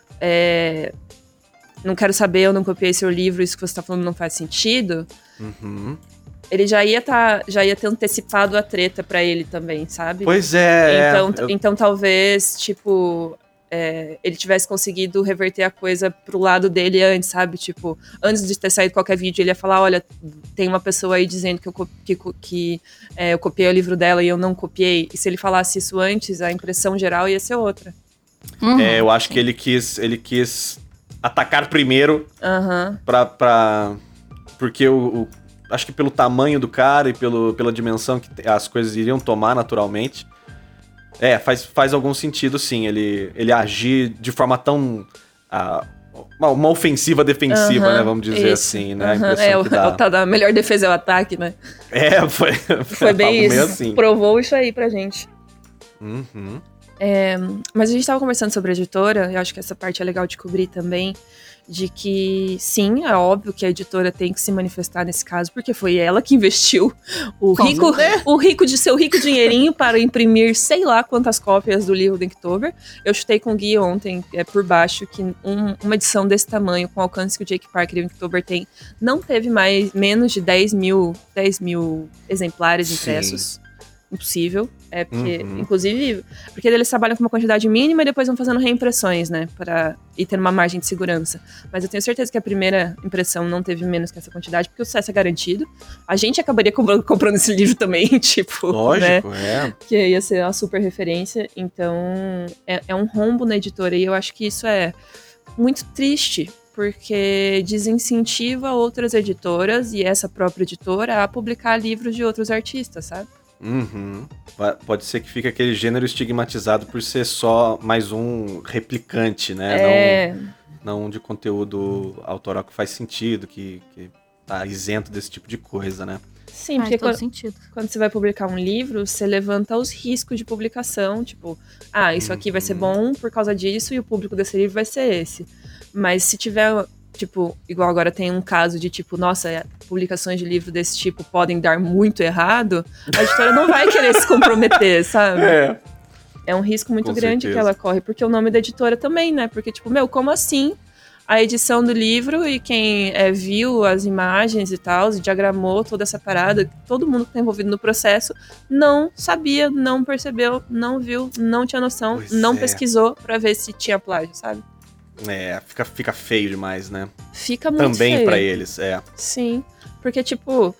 não quero saber, eu não copiei seu livro, isso que você tá falando não faz sentido. Ele já ia ter antecipado a treta pra ele também, sabe? Pois é. Então talvez, tipo, ele tivesse conseguido reverter a coisa pro lado dele antes, sabe? Tipo, antes de ter saído qualquer vídeo, ele ia falar, olha, tem uma pessoa aí dizendo que eu copiei o livro dela e eu não copiei. E se ele falasse isso antes, a impressão geral ia ser outra. Eu acho que ele quis atacar primeiro porque acho que pelo tamanho do cara e pela dimensão que as coisas iriam tomar naturalmente. Faz algum sentido, sim, ele agir de forma tão... uma ofensiva defensiva, né? Vamos dizer assim, né? A impressão que dá. A melhor defesa é o ataque, né? Foi bem isso. Assim. Provou isso aí pra gente. Uhum. Mas a gente tava conversando sobre a editora, eu acho que essa parte é legal de cobrir também. de que, sim, é óbvio que a editora tem que se manifestar nesse caso, porque foi ela que investiu o seu rico dinheirinho para imprimir sei lá quantas cópias do livro do Inktober. Eu chutei com o Gui ontem, por baixo, que uma edição desse tamanho, com o alcance que o Jake Parker e o Inktober tem, não teve menos de 10 mil exemplares impressos. Impossível. Porque, inclusive, porque eles trabalham com uma quantidade mínima e depois vão fazendo reimpressões, né? E ter uma margem de segurança. Mas eu tenho certeza que a primeira impressão não teve menos que essa quantidade, porque o sucesso é garantido. A gente acabaria comprando esse livro também, tipo. Lógico, né? Que ia ser uma super referência. Então, é um rombo na editora. E eu acho que isso é muito triste, porque desincentiva outras editoras e essa própria editora a publicar livros de outros artistas, sabe? Pode ser que fique aquele gênero estigmatizado por ser só mais um replicante, né? Não de conteúdo autoral que faz sentido, que tá isento desse tipo de coisa, né? Sim, porque quando você vai publicar um livro, você levanta os riscos de publicação, tipo, isso aqui vai ser bom por causa disso e o público desse livro vai ser esse. Mas se tiver... Tipo, igual agora tem um caso de tipo, nossa, publicações de livro desse tipo podem dar muito errado, a editora não vai querer se comprometer, sabe? É um risco muito grande que ela corre, porque o nome da editora também, né? Porque, tipo, como assim a edição do livro e quem viu as imagens e tal, e diagramou toda essa parada, todo mundo que tá envolvido no processo não sabia, não percebeu, não viu, não tinha noção, não pesquisou pra ver se tinha plágio, sabe? Fica feio demais, né? Fica muito também feio. Pra eles, Sim, porque tipo,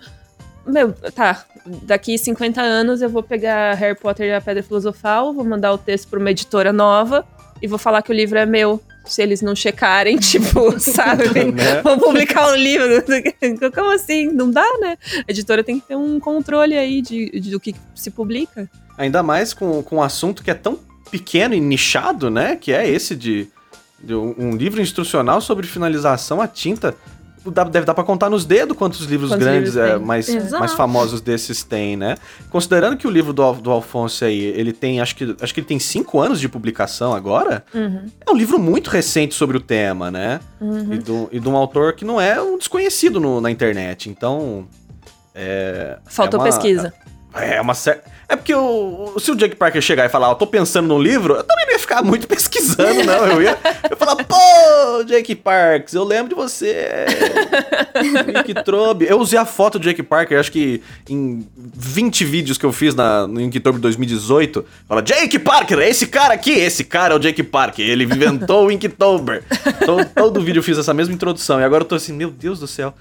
daqui 50 anos eu vou pegar Harry Potter e a Pedra Filosofal, vou mandar o texto pra uma editora nova e vou falar que o livro é meu. Se eles não checarem, tipo, sabe? Né? Vão publicar um livro. Como assim? Não dá, né? A editora tem que ter um controle aí do que se publica. Ainda mais com um assunto que é tão pequeno e nichado, né? Que é esse de um livro instrucional sobre finalização a tinta. Deve dar pra contar nos dedos quantos livros grandes mais famosos desses tem, né? Considerando que o livro do Alphonse aí, ele tem, acho que ele tem 5 anos de publicação agora, é um livro muito recente sobre o tema, né? E de um autor que não é um desconhecido na internet, então... Faltou pesquisa. É porque se o Jake Parker chegar e falar, eu tô pensando num livro, eu também não ia ficar muito pesquisando, não. Eu ia falar, pô, Jake Parker, eu lembro de você. Inktober. Eu usei a foto do Jake Parker, acho que em 20 vídeos que eu fiz no Inktober 2018. Fala, Jake Parker, esse cara aqui, esse cara é o Jake Parker, ele inventou o Inktober. Todo vídeo eu fiz essa mesma introdução, e agora eu tô assim, meu Deus do céu.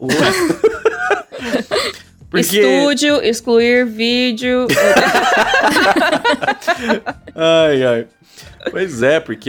Porque... Estúdio, excluir vídeo. Ai. Pois é, porque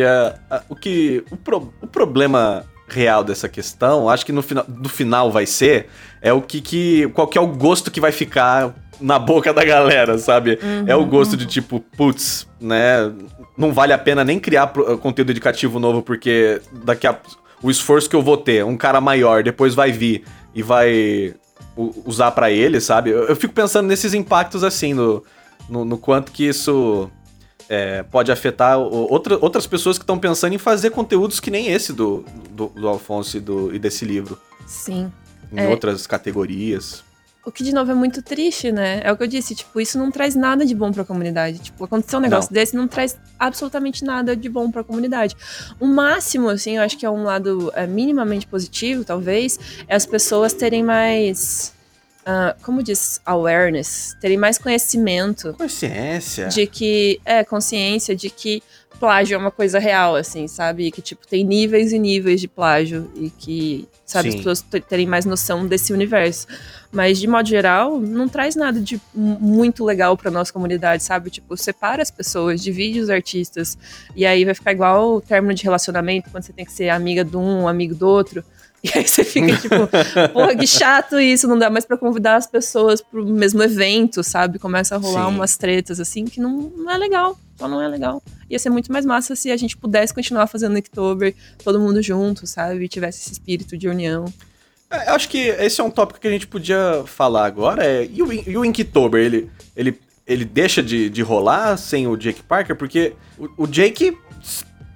o problema real dessa questão, acho que no final vai ser, qual que é o gosto que vai ficar na boca da galera, sabe? É o gosto de tipo, putz, né? Não vale a pena nem criar conteúdo educativo novo, porque o esforço que eu vou ter, um cara maior, depois vai vir e vai... usar pra ele, sabe? Eu fico pensando nesses impactos, assim, no quanto que isso pode afetar outras pessoas que estão pensando em fazer conteúdos que nem esse do Alphonse e desse livro. Sim. Em outras categorias. O que, de novo, é muito triste, né? É o que eu disse, tipo, isso não traz nada de bom pra comunidade. Tipo, acontecer um negócio desse não traz absolutamente nada de bom pra comunidade. O máximo, assim, eu acho que é um lado minimamente positivo, talvez, é as pessoas terem mais... como diz? Awareness. Terem mais conhecimento. Consciência. Consciência de que plágio é uma coisa real, assim, sabe? E que, tipo, tem níveis e níveis de plágio. E que, sabe, as pessoas terem mais noção desse universo. Mas, de modo geral, não traz nada de muito legal pra nossa comunidade, sabe? Tipo, separa as pessoas, divide os artistas. E aí vai ficar igual o término de relacionamento, quando você tem que ser amiga de um, amigo do outro. E aí você fica tipo, porra, que chato isso, não dá mais pra convidar as pessoas pro mesmo evento, sabe? Começa a rolar umas tretas, assim, que não é legal, só não é legal. Ia ser muito mais massa se a gente pudesse continuar fazendo Inktober, todo mundo junto, sabe? E tivesse esse espírito de união. Eu acho que esse é um tópico que a gente podia falar agora, e o Inktober, ele deixa de rolar sem o Jake Parker, porque o Jake...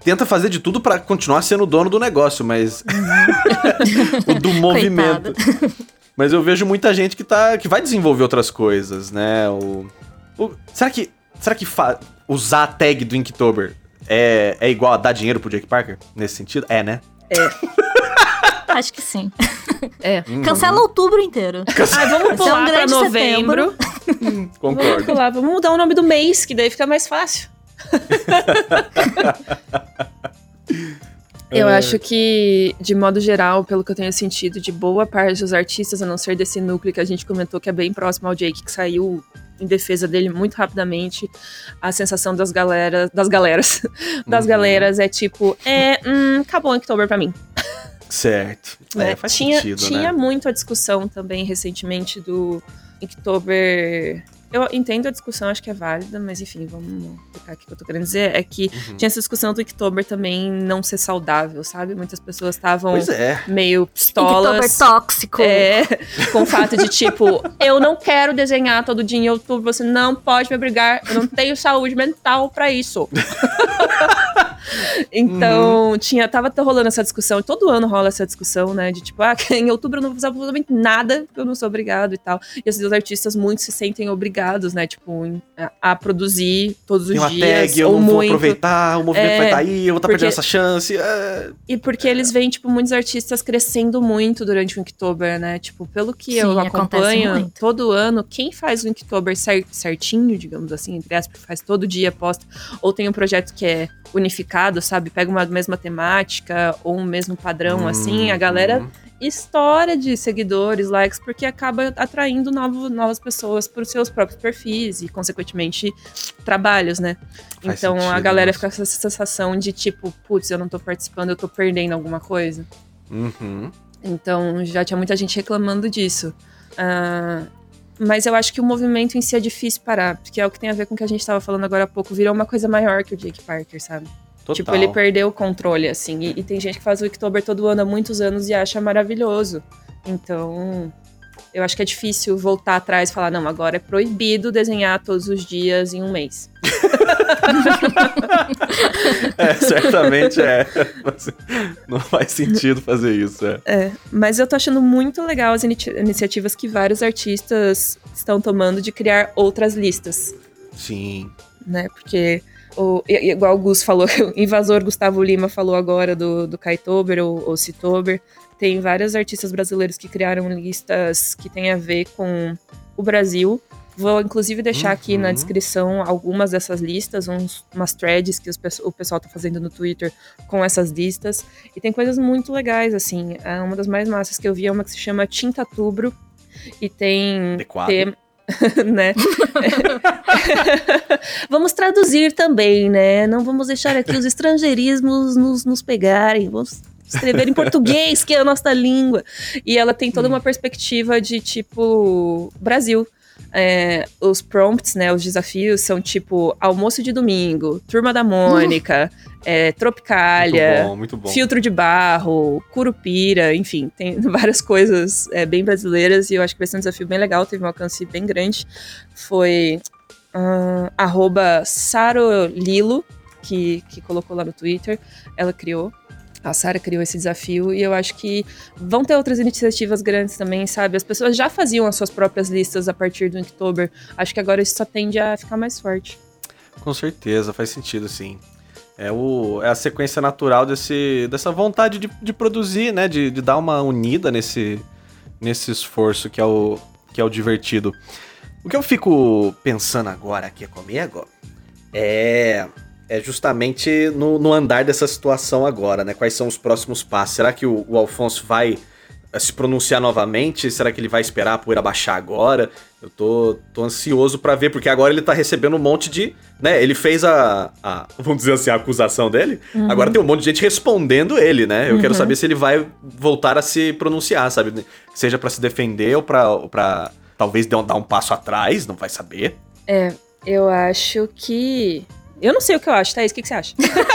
tenta fazer de tudo pra continuar sendo o dono do negócio, mas... o do movimento. Mas eu vejo muita gente que vai desenvolver outras coisas, né? Será que usar a tag do Inktober é igual a dar dinheiro pro Jake Parker? Nesse sentido? É, né? Acho que sim. Cancela outubro inteiro. Vamos pular pra novembro. Concordo. Vamos mudar o nome do mês, que daí fica mais fácil. Eu acho que, de modo geral, pelo que eu tenho sentido, de boa parte dos artistas, a não ser desse núcleo que a gente comentou, que é bem próximo ao Jake, que saiu em defesa dele muito rapidamente, a sensação das galeras é tipo, acabou o Inktober pra mim. Certo. Faz sentido, tinha né? muito a discussão também recentemente do Inktober. Eu entendo a discussão, acho que é válida, mas enfim, vamos explicar aqui o que eu tô querendo dizer. É que tinha essa discussão do Inktober também não ser saudável, sabe? Muitas pessoas estavam meio pistolas. Inktober tóxico. Com o fato de, tipo, eu não quero desenhar todo dia em outubro, você não pode me obrigar, eu não tenho saúde mental pra isso. Então, tava rolando essa discussão, e todo ano rola essa discussão, né, de tipo, em outubro eu não vou fazer absolutamente nada, eu não sou obrigado e tal. E os artistas muitos se sentem obrigados, né, tipo, a produzir todos os dias. Tem uma tag, eu não vou aproveitar, o movimento vai estar aí, eu vou estar perdendo essa chance. E porque eles veem, tipo, muitos artistas crescendo muito durante o Inktober, né, tipo, pelo que eu acompanho, todo ano, quem faz o Inktober certinho, digamos assim, entre aspas, faz todo dia, posta, ou tem um projeto que é unificado, sabe? Pega uma mesma temática ou um mesmo padrão, assim, a galera estoura de seguidores, likes, porque acaba atraindo novas pessoas para os seus próprios perfis e, consequentemente, trabalhos, né? Então, a galera fica com essa sensação de, tipo, putz, eu não tô participando, eu tô perdendo alguma coisa. Então, já tinha muita gente reclamando disso. Mas eu acho que o movimento em si é difícil parar, porque é o que tem a ver com o que a gente tava falando agora há pouco, virou uma coisa maior que o Jake Parker, sabe? Total. Tipo, ele perdeu o controle, assim, e tem gente que faz o Inktober todo ano há muitos anos e acha maravilhoso. Então, eu acho que é difícil voltar atrás e falar, não, agora é proibido desenhar todos os dias em um mês. Certamente é. Não faz sentido fazer isso. Mas eu tô achando muito legal as iniciativas que vários artistas estão tomando de criar outras listas. Sim. Né, porque... igual o Gus falou, o invasor Gustavo Lima falou agora do Kaitober ou Citober. Tem vários artistas brasileiros que criaram listas que tem a ver com o Brasil. Vou, inclusive, deixar aqui na descrição algumas dessas listas, umas threads que o pessoal tá fazendo no Twitter com essas listas. E tem coisas muito legais, assim. Uma das mais massas que eu vi é uma que se chama Tintatubro. E tem... né? Vamos traduzir também, né? Não vamos deixar aqui os estrangeirismos nos pegarem. Vamos escrever em português, que é a nossa língua. E ela tem toda uma perspectiva de, tipo, Brasil. Os prompts, né, os desafios são tipo almoço de domingo, Turma da Mônica, Tropicália, muito bom. Filtro de barro, Curupira, enfim, tem várias coisas bem brasileiras e eu acho que vai ser um desafio bem legal, teve um alcance bem grande. Foi @sarolilo que colocou lá no Twitter, ela criou. A Sarah criou esse desafio e eu acho que vão ter outras iniciativas grandes também, sabe? As pessoas já faziam as suas próprias listas a partir do Inktober. Acho que agora isso só tende a ficar mais forte. Com certeza, faz sentido, sim. É a sequência natural dessa vontade de produzir, né? De dar uma unida nesse esforço que é o divertido. O que eu fico pensando agora aqui comigo é justamente no andar dessa situação agora, né? Quais são os próximos passos? Será que o Alphonse vai se pronunciar novamente? Será que ele vai esperar a poeira baixar agora? Eu tô ansioso pra ver, porque agora ele tá recebendo um monte de... né? Ele fez vamos dizer assim, a acusação dele. Agora tem um monte de gente respondendo ele, né? Eu quero saber se ele vai voltar a se pronunciar, sabe? Seja pra se defender ou pra talvez dar um passo atrás, não vai saber. Eu acho que... Eu não sei o que eu acho, Thaís, o que você acha?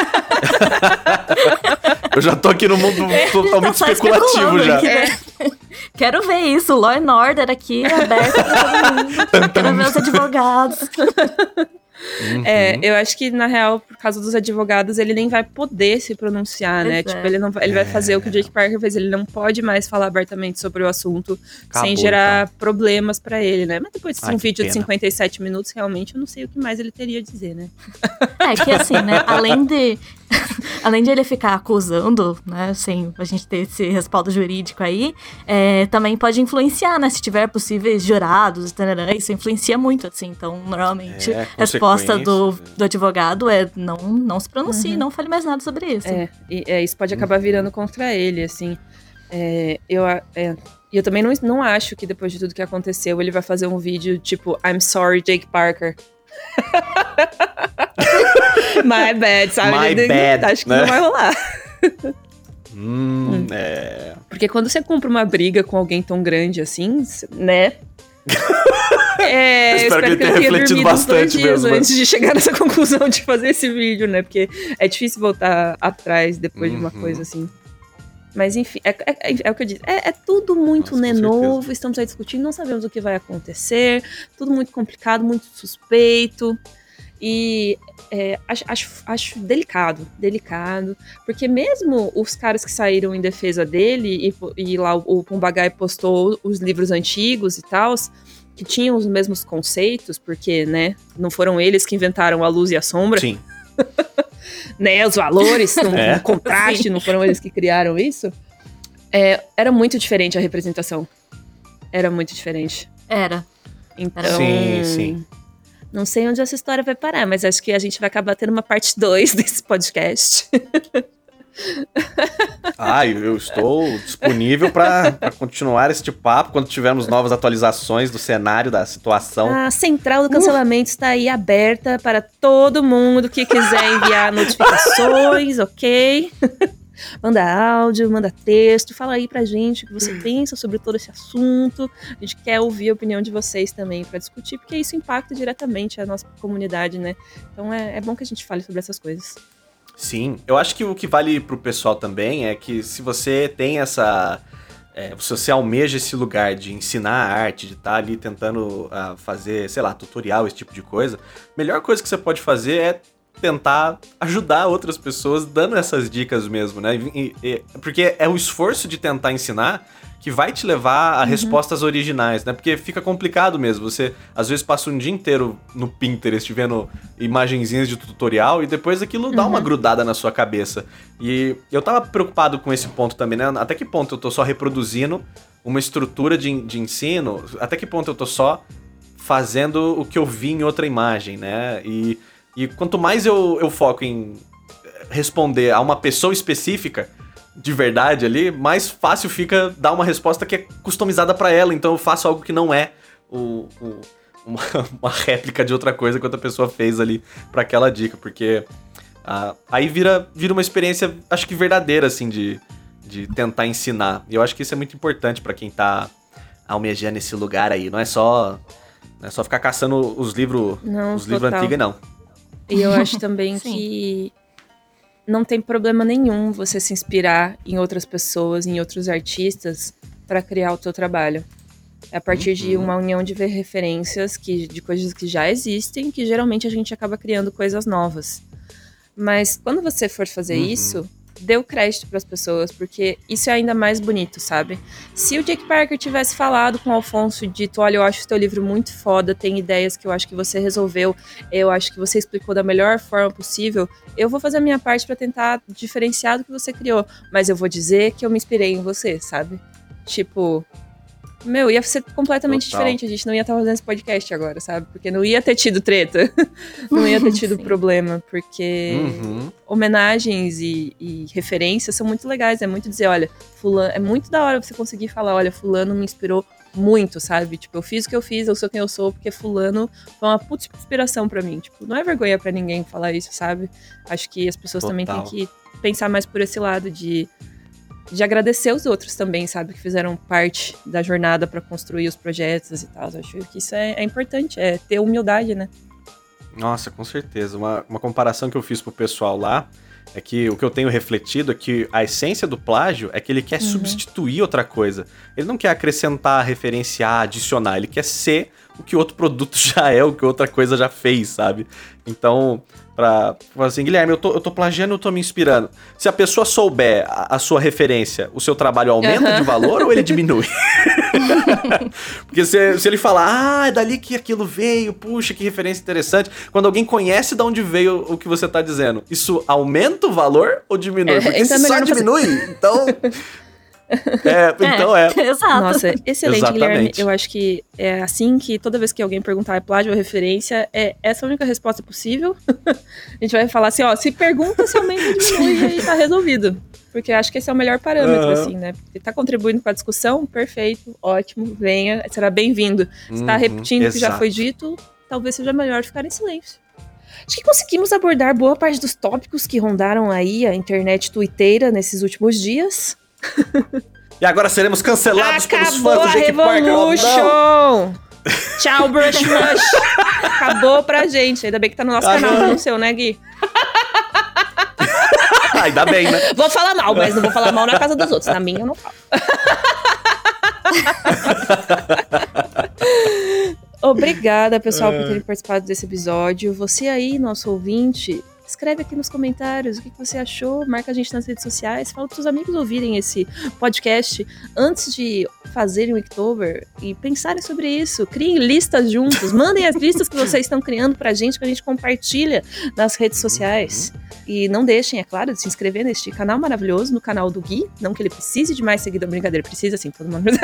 Eu já tô aqui no mundo totalmente especulativo já. Quero ver isso, Law and Order aqui aberto pra todo mundo. Quero ver os advogados. Eu acho que, na real, por causa dos advogados, ele nem vai poder se pronunciar, né? Tipo, ele vai fazer o que o Jake Parker fez, ele não pode mais falar abertamente sobre o assunto sem gerar problemas pra ele, né? Mas depois de um vídeo de 57 minutos, realmente, eu não sei o que mais ele teria a dizer, né? Que assim, né? Além de ele ficar acusando, né, sem a gente ter esse respaldo jurídico aí, também pode influenciar, né, se tiver possíveis jurados, isso influencia muito, assim, então, normalmente, a resposta do advogado é não se pronuncie, não fale mais nada sobre isso. Isso pode acabar virando contra ele, assim. Eu também não acho que depois de tudo que aconteceu, ele vai fazer um vídeo tipo, I'm sorry, Jake Parker. My bad, sabe? My bad, acho que não vai rolar. Porque quando você compra uma briga com alguém tão grande assim, né? Espero que ele tenha refletido bastante mesmo. Antes de chegar nessa conclusão de fazer esse vídeo, né? Porque é difícil voltar atrás depois de uma coisa assim. Mas enfim, é o que eu disse. É tudo muito novo, estamos aí discutindo, não sabemos o que vai acontecer, tudo muito complicado, muito suspeito. E acho delicado, porque mesmo os caras que saíram em defesa dele, e lá o Pumbagai postou os livros antigos e tal, que tinham os mesmos conceitos, porque, né, não foram eles que inventaram a luz e a sombra. Sim. Né, os valores, o contraste, não foram eles que criaram isso. Era muito diferente a representação. Era muito diferente. Era. Então, sim. Não sei onde essa história vai parar, mas acho que a gente vai acabar tendo uma parte 2 desse podcast. Eu estou disponível para continuar este papo quando tivermos novas atualizações do cenário, da situação. A central do cancelamento está aí aberta para todo mundo que quiser enviar notificações, ok? Manda áudio, manda texto, fala aí pra gente o que você pensa sobre todo esse assunto. A gente quer ouvir a opinião de vocês também pra discutir, porque isso impacta diretamente a nossa comunidade, né? Então é bom que a gente fale sobre essas coisas. Sim, eu acho que o que vale pro pessoal também é que se você tem essa... se você almeja esse lugar de ensinar arte, de estar ali tentando fazer, sei lá, tutorial, esse tipo de coisa, a melhor coisa que você pode fazer é tentar ajudar outras pessoas dando essas dicas mesmo, né? Porque é o esforço de tentar ensinar que vai te levar a respostas originais, né? Porque fica complicado mesmo. Você, às vezes, passa um dia inteiro no Pinterest vendo imagenzinhas de tutorial e depois aquilo dá uma grudada na sua cabeça. E eu tava preocupado com esse ponto também, né? Até que ponto eu tô só reproduzindo uma estrutura de ensino? Até que ponto eu tô só fazendo o que eu vi em outra imagem, né? E quanto mais eu foco em responder a uma pessoa específica, de verdade ali, mais fácil fica dar uma resposta que é customizada pra ela. Então eu faço algo que não é uma réplica de outra coisa que outra pessoa fez ali pra aquela dica. Porque aí vira uma experiência, acho que verdadeira, assim, de tentar ensinar. E eu acho que isso é muito importante pra quem tá almejando esse lugar aí. Não é só ficar caçando os livros antigos, não. E eu acho também que não tem problema nenhum você se inspirar em outras pessoas, em outros artistas, para criar o teu trabalho. É a partir de uma união de referências de coisas que já existem, que geralmente a gente acaba criando coisas novas. Mas quando você for fazer isso, dê o crédito para as pessoas, porque isso é ainda mais bonito, sabe? Se o Jake Parker tivesse falado com o Alfonso e dito, olha, eu acho o teu livro muito foda, tem ideias que eu acho que você resolveu, eu acho que você explicou da melhor forma possível, eu vou fazer a minha parte para tentar diferenciar do que você criou, mas eu vou dizer que eu me inspirei em você, sabe? Tipo... ia ser completamente diferente, a gente não ia estar fazendo esse podcast agora, sabe? Porque não ia ter tido treta, não ia ter tido problema, porque homenagens e referências são muito legais, é muito dizer, olha, fulano, é muito da hora você conseguir falar, olha, fulano me inspirou muito, sabe? Tipo, eu fiz o que eu fiz, eu sou quem eu sou, porque fulano foi uma puta inspiração pra mim. Tipo, não é vergonha pra ninguém falar isso, sabe? Acho que as pessoas também têm que pensar mais por esse lado de agradecer os outros também, sabe? Que fizeram parte da jornada pra construir os projetos e tal. Acho que isso é importante, é ter humildade, né? Nossa, com certeza. Uma comparação que eu fiz pro pessoal lá é que o que eu tenho refletido é que a essência do plágio é que ele quer substituir outra coisa. Ele não quer acrescentar, referenciar, adicionar. Ele quer ser o que outro produto já é, o que outra coisa já fez, sabe? Então, pra assim, Guilherme, eu tô plagiando, eu tô me inspirando. Se a pessoa souber a sua referência, o seu trabalho aumenta de valor ou ele diminui? Porque se ele falar, é dali que aquilo veio, puxa, que referência interessante. Quando alguém conhece de onde veio o que você tá dizendo, isso aumenta o valor ou diminui? Porque então se só diminui, então... Exato. Nossa, excelente, Exatamente. Guilherme. Eu acho que é assim que toda vez que alguém perguntar é plágio ou referência, é essa a única resposta possível. A gente vai falar assim, ó, se pergunta se aumenta ou diminui, aí tá resolvido. Porque eu acho que esse é o melhor parâmetro, assim, né? Porque tá contribuindo com a discussão, perfeito, ótimo, venha, será bem-vindo. Se tá repetindo o que já foi dito, talvez seja melhor ficar em silêncio. Acho que conseguimos abordar boa parte dos tópicos que rondaram aí a internet tuiteira nesses últimos dias. E agora seremos cancelados pelos fãs do Jake Parker. Tchau, Brush Rush. Acabou pra gente. Ainda bem que tá no nosso canal, não no seu, né, Gui? Ainda bem, né? Vou falar mal, mas não vou falar mal na casa dos outros. Na minha eu não falo. Obrigada, pessoal, por terem participado desse episódio. Você aí, nosso ouvinte, escreve aqui nos comentários o que você achou, marca a gente nas redes sociais, fala para seus amigos ouvirem esse podcast antes de fazerem o Inktober e pensarem sobre isso. Criem listas juntos, mandem as listas que vocês estão criando pra gente, que a gente compartilha nas redes sociais. E não deixem, é claro, de se inscrever neste canal maravilhoso, no canal do Gui. Não que ele precise de mais seguidor, brincadeira, precisa sim, todo mundo.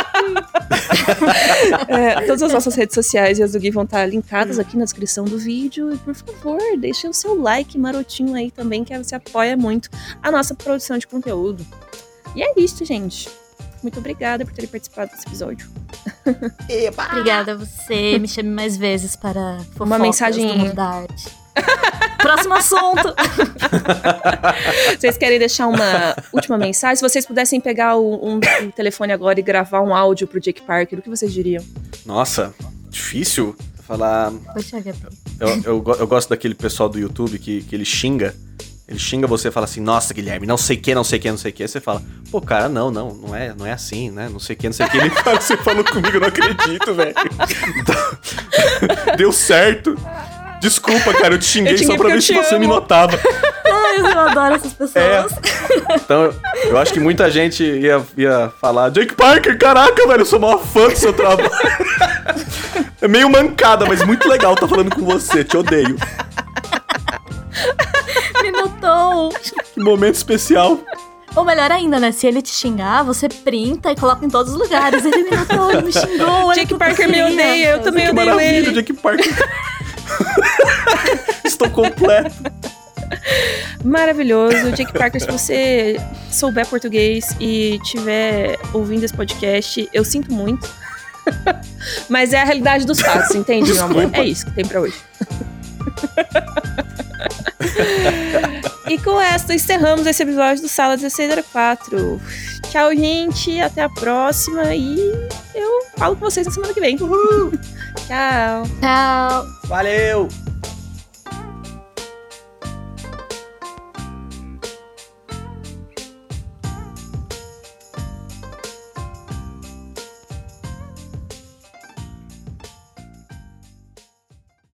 Todas as nossas redes sociais e as do Gui vão estar linkadas aqui na descrição do vídeo. E por favor, deixem o seu like marotinho aí também, que você apoia muito a nossa produção de conteúdo. E é isso, gente. Muito obrigada por terem participado desse episódio. Obrigada a você. Me chame mais vezes para uma mensagem do mundo da arte. Próximo assunto. Vocês querem deixar uma última mensagem? Se vocês pudessem pegar um telefone agora e gravar um áudio pro Jake Parker, o que vocês diriam? Nossa, difícil falar. Poxa, eu gosto daquele pessoal do YouTube que ele xinga. Ele xinga você e fala assim, nossa, Guilherme, não sei o que. Aí você fala, pô, cara, não é assim, né? Não sei o que. Ele fala, você falou comigo, eu não acredito, velho. Deu certo. Desculpa, cara, eu te xinguei só pra ver se você me notava. Ai, eu adoro essas pessoas. Então, eu acho que muita gente ia falar, Jake Parker, caraca, velho, eu sou maior fã do seu trabalho. É meio mancada, mas muito legal tá falando com você, te odeio. Me notou. Que momento especial. Ou melhor ainda, né? Se ele te xingar, você printa e coloca em todos os lugares. Ele me notou, ele me xingou. Jake Parker me odeia, eu também odeio ele. Jake Parker. Estou completo. Maravilhoso. Jake Parker, se você souber português e estiver ouvindo esse podcast, eu sinto muito. Mas é a realidade dos fatos, entende, meu amor? É isso que tem pra hoje. E com essa, encerramos esse episódio do Sala 1604. Tchau, gente. Até a próxima. E eu falo com vocês na semana que vem. Uhul. Tchau. Tchau. Valeu.